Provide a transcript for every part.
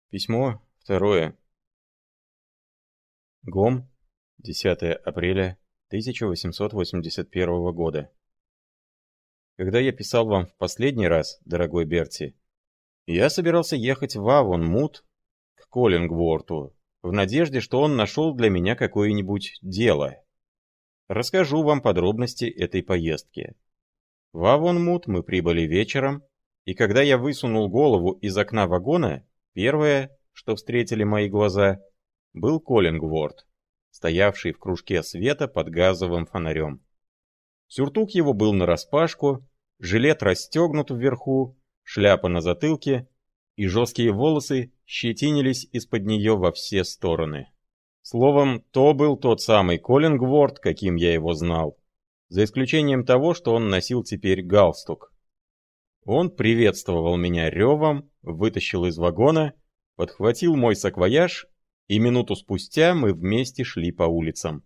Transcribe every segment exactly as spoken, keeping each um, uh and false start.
Письмо второе. Гом, десятое апреля тысяча восемьсот восемьдесят первого года. Когда я писал вам в последний раз, дорогой Берти, я собирался ехать в Авонмут к Коллингворту, в надежде, что он нашел для меня какое-нибудь дело. Расскажу вам подробности этой поездки. В Авонмут мы прибыли вечером, и когда я высунул голову из окна вагона, первое, что встретили мои глаза, был Коллингворт, стоявший в кружке света под газовым фонарем. Сюртук его был нараспашку, жилет расстегнут вверху, шляпа на затылке, и жесткие волосы щетинились из-под нее во все стороны. Словом, то был тот самый Коллингворт, каким я его знал, за исключением того, что он носил теперь галстук. Он приветствовал меня ревом, вытащил из вагона, подхватил мой саквояж, и минуту спустя мы вместе шли по улицам.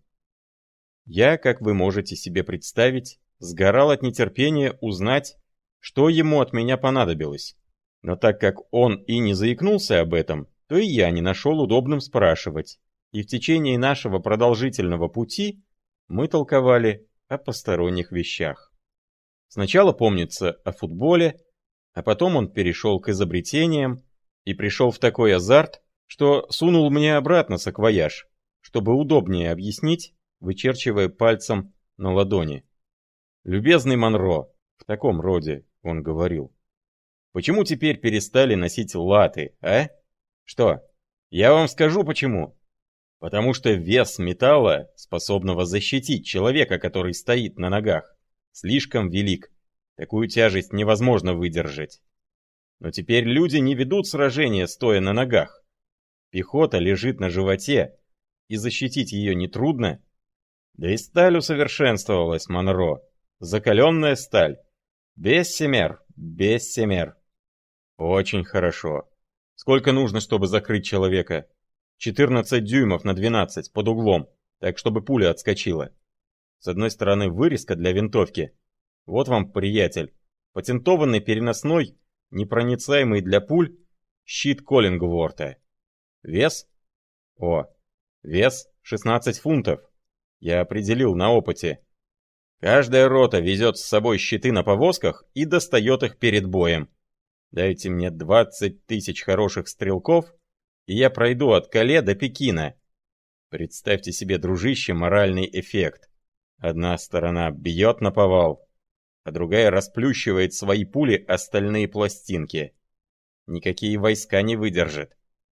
Я, как вы можете себе представить, сгорал от нетерпения узнать, что ему от меня понадобилось. Но так как он и не заикнулся об этом, то и я не нашел удобным спрашивать, и в течение нашего продолжительного пути мы толковали о посторонних вещах. Сначала, помнится, о футболе, а потом он перешел к изобретениям и пришел в такой азарт, что сунул мне обратно саквояж, чтобы удобнее объяснить, вычерчивая пальцем на ладони. «Любезный Монро», в таком роде он говорил, «почему теперь перестали носить латы, а? Что, я вам скажу почему. Потому что вес металла, способного защитить человека, который стоит на ногах, слишком велик. Такую тяжесть невозможно выдержать. Но теперь люди не ведут сражения, стоя на ногах. Пехота лежит на животе, и защитить ее нетрудно. Да и сталь усовершенствовалась, Монро. Закаленная сталь. Бессемер, бессемер. Очень хорошо. Сколько нужно, чтобы закрыть человека? четырнадцать дюймов на двенадцать под углом, так чтобы пуля отскочила. С одной стороны вырезка для винтовки. Вот вам, приятель, патентованный переносной, непроницаемый для пуль, щит Коллингворта. Вес? О, вес шестнадцать фунтов. Я определил на опыте. Каждая рота везет с собой щиты на повозках и достает их перед боем. Дайте мне двадцать тысяч хороших стрелков, и я пройду от Кале до Пекина. Представьте себе, дружище, моральный эффект. Одна сторона бьет наповал, а другая расплющивает свои пули о стальные пластинки. Никакие войска не выдержат.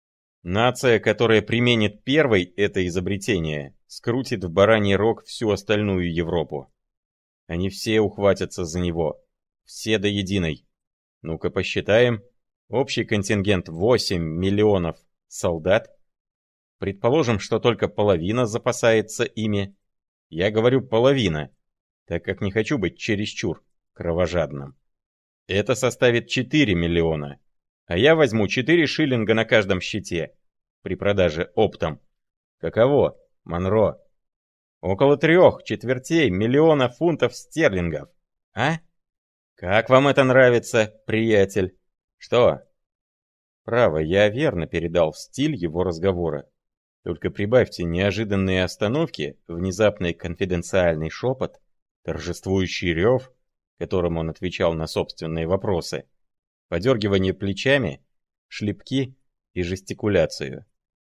Нация, которая применит первой это изобретение, скрутит в бараний рог всю остальную Европу. Они все ухватятся за него. Все до единой. Ну-ка посчитаем. Общий контингент восемь миллионов солдат. Предположим, что только половина запасается ими. Я говорю половина, так как не хочу быть чересчур кровожадным. Это составит четыре миллиона. А я возьму четыре шиллинга на каждом щите при продаже оптом. Каково, Монро? Около трех четвертей миллиона фунтов стерлингов. А? Как вам это нравится, приятель? Что? Право, я верно передал стиль его разговора. Только прибавьте неожиданные остановки, внезапный конфиденциальный шепот, торжествующий рев, которым он отвечал на собственные вопросы, подергивание плечами, шлепки и жестикуляцию.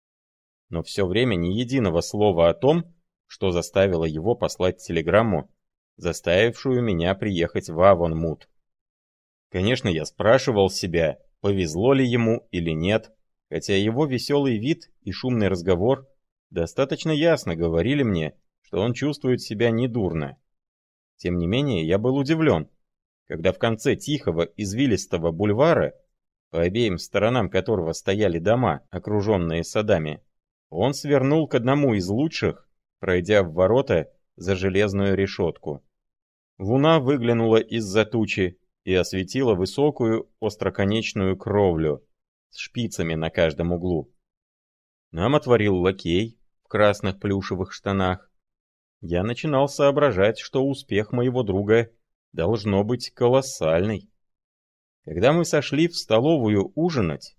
Но все время ни единого слова о том, что заставило его послать телеграмму, заставившую меня приехать в Авонмут. Конечно, я спрашивал себя, повезло ли ему или нет, хотя его веселый вид и шумный разговор достаточно ясно говорили мне, что он чувствует себя недурно. Тем не менее, я был удивлен, когда в конце тихого извилистого бульвара, по обеим сторонам которого стояли дома, окруженные садами, он свернул к одному из лучших, пройдя в ворота за железную решетку. Луна выглянула из-за тучи и осветила высокую остроконечную кровлю с шпицами на каждом углу. Нам отворил лакей в красных плюшевых штанах. Я начинал соображать, что успех моего друга должно быть колоссальный. Когда мы сошли в столовую ужинать,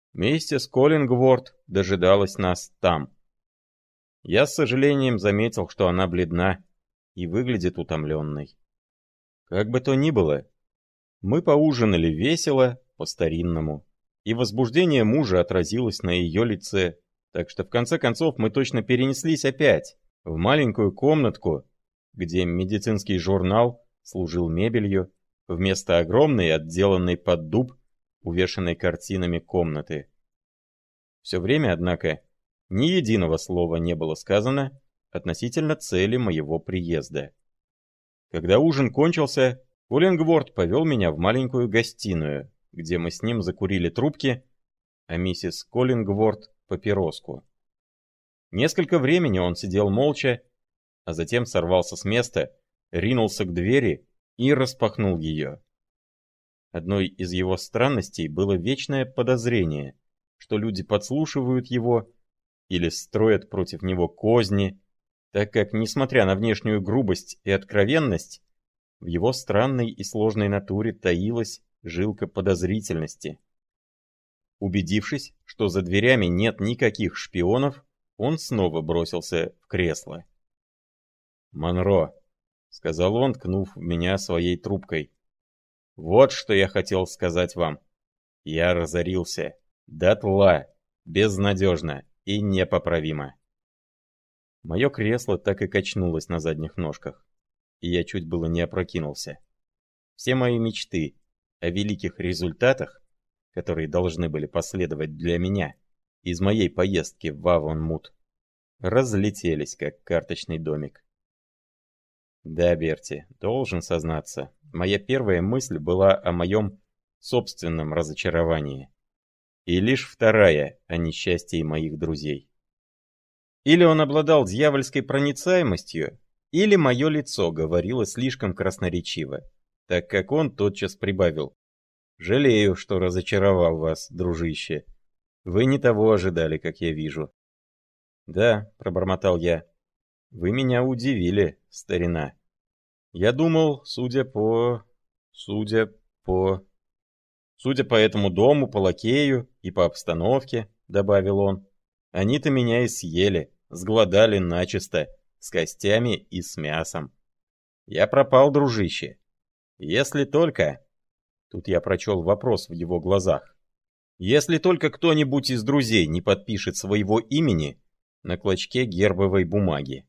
Миссис Коллингворт дожидалась нас там. Я с сожалением заметил, что она бледна и выглядит утомленной. Как бы то ни было, мы поужинали весело, по-старинному, и возбуждение мужа отразилось на ее лице, так что в конце концов мы точно перенеслись опять в маленькую комнатку, где медицинский журнал служил мебелью, вместо огромной, отделанной под дуб, увешанной картинами комнаты. Все время, однако, ни единого слова не было сказано относительно цели моего приезда. Когда ужин кончился, Коллингворт повел меня в маленькую гостиную, где мы с ним закурили трубки, а миссис Коллингворт — папироску. Несколько времени он сидел молча, а затем сорвался с места, ринулся к двери и распахнул ее. Одной из его странностей было вечное подозрение, что люди подслушивают его или строят против него козни, так как, несмотря на внешнюю грубость и откровенность, в его странной и сложной натуре таилась жилка подозрительности. Убедившись, что за дверями нет никаких шпионов, он снова бросился в кресло. «Монро», — сказал он, ткнув в меня своей трубкой, — «вот что я хотел сказать вам. Я разорился. Дотла, безнадежно и непоправимо». Мое кресло так и качнулось на задних ножках, и я чуть было не опрокинулся. Все мои мечты о великих результатах, которые должны были последовать для меня из моей поездки в Авонмут, разлетелись, как карточный домик. Да, Берти, должен сознаться, моя первая мысль была о моем собственном разочаровании, и лишь вторая о несчастье моих друзей. Или он обладал дьявольской проницаемостью, или мое лицо говорило слишком красноречиво, так как он тотчас прибавил: «Жалею, что разочаровал вас, дружище. Вы не того ожидали, как я вижу». «Да», — пробормотал я, — «вы меня удивили, старина. Я думал, судя по... судя по... судя по этому дому, по лакею и по обстановке», — добавил он, — «они-то меня и съели, сгладали начисто, с костями и с мясом. Я пропал, дружище. Если только...» Тут я прочел вопрос в его глазах. «Если только кто-нибудь из друзей не подпишет своего имени на клочке гербовой бумаги».